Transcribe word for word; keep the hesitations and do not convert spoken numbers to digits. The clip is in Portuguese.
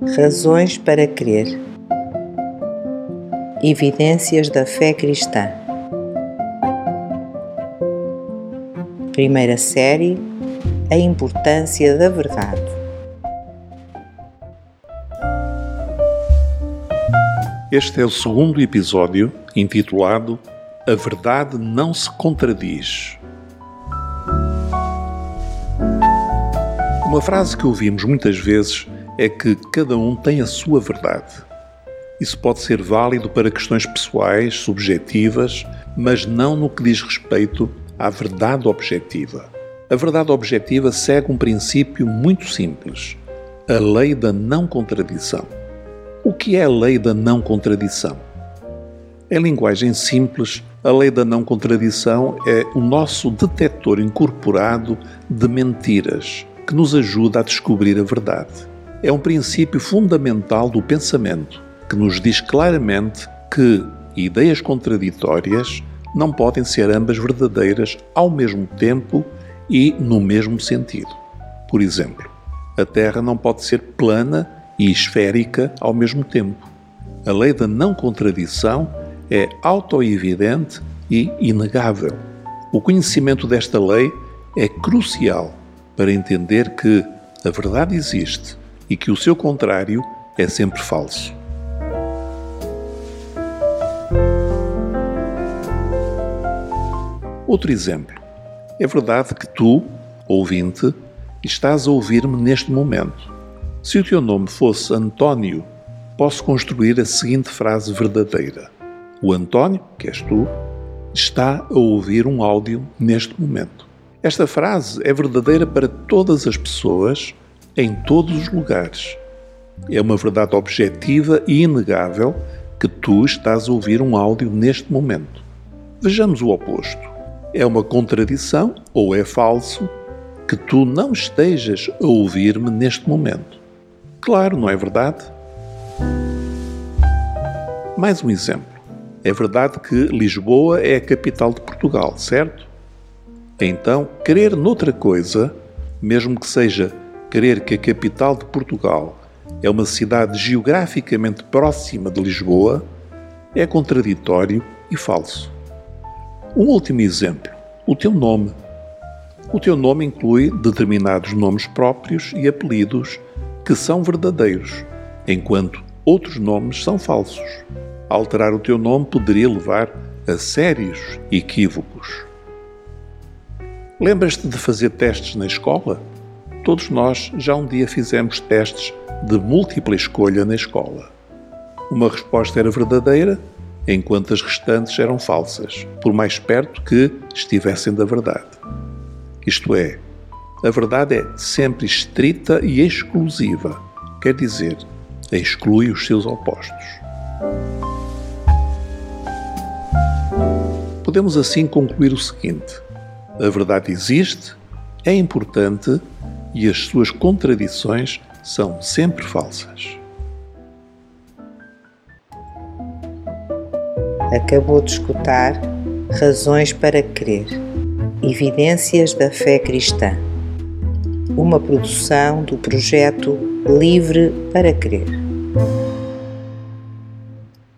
Razões para crer. Evidências da fé cristã. Primeira série: A importância da verdade. Este é o segundo episódio, intitulado A Verdade Não Se Contradiz. Uma frase que ouvimos muitas vezes é que cada um tem a sua verdade. Isso pode ser válido para questões pessoais, subjetivas, mas não no que diz respeito à verdade objetiva. A verdade objetiva segue um princípio muito simples: a lei da não contradição. O que é a lei da não contradição? Em linguagem simples, a lei da não contradição é o nosso detector incorporado de mentiras, que nos ajuda a descobrir a verdade. É um princípio fundamental do pensamento, que nos diz claramente que ideias contraditórias não podem ser ambas verdadeiras ao mesmo tempo e no mesmo sentido. Por exemplo, a Terra não pode ser plana e esférica ao mesmo tempo. A lei da não contradição é autoevidente e inegável. O conhecimento desta lei é crucial para entender que a verdade existe e que o seu contrário é sempre falso. Outro exemplo. É verdade que tu, ouvinte, estás a ouvir-me neste momento. Se o teu nome fosse António, posso construir a seguinte frase verdadeira: o António, que és tu, está a ouvir um áudio neste momento. Esta frase é verdadeira para todas as pessoas, em todos os lugares. É uma verdade objetiva e inegável que tu estás a ouvir um áudio neste momento. Vejamos o oposto. É uma contradição, ou é falso, que tu não estejas a ouvir-me neste momento. Claro, não é verdade? Mais um exemplo. É verdade que Lisboa é a capital de Portugal, certo? Então, crer noutra coisa, mesmo que seja crer que a capital de Portugal é uma cidade geograficamente próxima de Lisboa, é contraditório e falso. Um último exemplo: o teu nome. O teu nome inclui determinados nomes próprios e apelidos que são verdadeiros, enquanto outros nomes são falsos. Alterar o teu nome poderia levar a sérios equívocos. Lembras-te de fazer testes na escola? Todos nós já um dia fizemos testes de múltipla escolha na escola. Uma resposta era verdadeira, enquanto as restantes eram falsas, por mais perto que estivessem da verdade. Isto é, a verdade é sempre estrita e exclusiva, quer dizer, exclui os seus opostos. Podemos assim concluir o seguinte: a verdade existe, é importante e as suas contradições são sempre falsas. Acabou de escutar Razões para Crer. Evidências da fé cristã. Uma produção do projeto Livre para Crer.